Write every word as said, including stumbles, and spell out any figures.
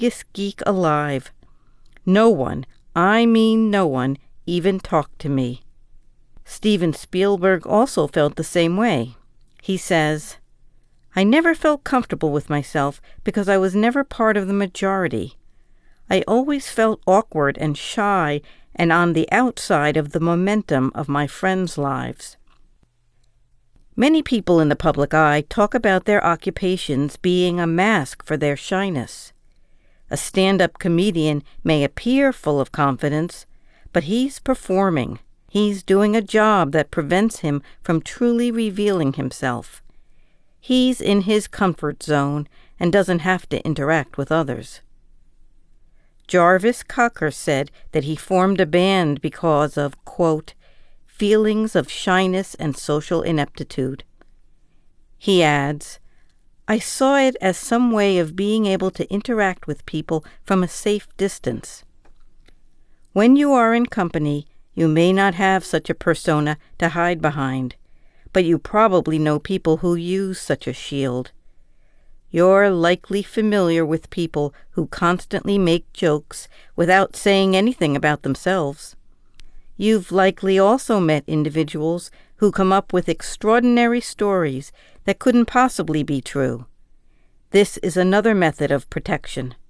biggest geek alive. No one, I mean no one, even talked to me." Steven Spielberg also felt the same way. He says, "I never felt comfortable with myself because I was never part of the majority. I always felt awkward and shy and on the outside of the momentum of my friends' lives." Many people in the public eye talk about their occupations being a mask for their shyness. A stand-up comedian may appear full of confidence, but he's performing. He's doing a job that prevents him from truly revealing himself. He's in his comfort zone and doesn't have to interact with others. Jarvis Cocker said that he formed a band because of, quote, "feelings of shyness and social ineptitude." He adds, "I saw it as some way of being able to interact with people from a safe distance. When you are in company, you may not have such a persona to hide behind, but you probably know people who use such a shield. You're likely familiar with people who constantly make jokes without saying anything about themselves. You've likely also met individuals who come up with extraordinary stories that couldn't possibly be true. This is another method of protection.